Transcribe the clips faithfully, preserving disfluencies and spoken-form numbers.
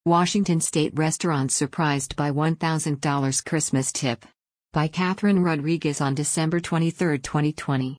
Washington State restaurant surprised by one thousand dollars Christmas tip. By Catherine Rodriguez on December twenty-third, twenty twenty.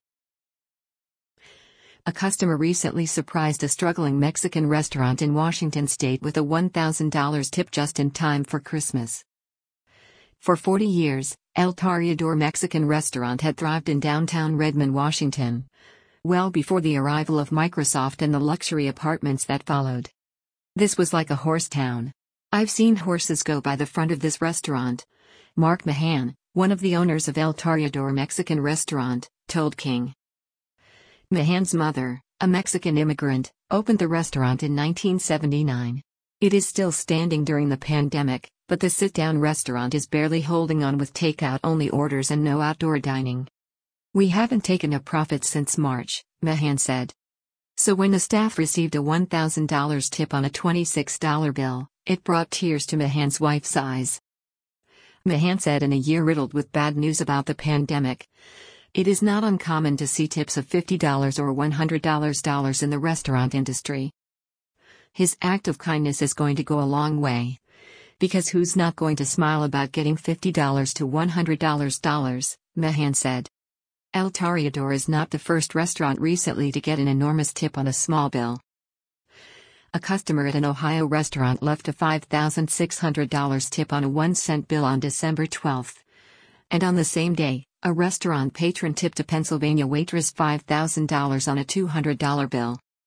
A customer recently surprised a struggling Mexican restaurant in Washington State with a one thousand dollars tip just in time for Christmas. For forty years, El Toreador Mexican restaurant had thrived in downtown Redmond, Washington, well before the arrival of Microsoft and the luxury apartments that followed. This was like a horse town. I've seen horses go by the front of this restaurant, Mark Mahan, one of the owners of El Toreador Mexican restaurant, told King. Mahan's mother, a Mexican immigrant, opened the restaurant in nineteen seventy-nine. It is still standing during the pandemic, but the sit-down restaurant is barely holding on with takeout-only orders and no outdoor dining. "We haven't taken a profit since March," Mahan said. So when the staff received a one thousand dollars tip on a twenty-six dollar bill, it brought tears to Mahan's wife's eyes. Mahan said, in a year riddled with bad news about the pandemic, it is not uncommon to see tips of fifty dollars or one hundred dollars in the restaurant industry. His act of kindness is going to go a long way. Because who's not going to smile about getting fifty dollars to one hundred dollars, Mahan said. El Toreador is not the first restaurant recently to get an enormous tip on a small bill. A customer at an Ohio restaurant left a five thousand six hundred dollars tip on a one cent bill on December twelfth. And on the same day, a restaurant patron tipped a Pennsylvania waitress five thousand dollars on a two hundred dollar bill.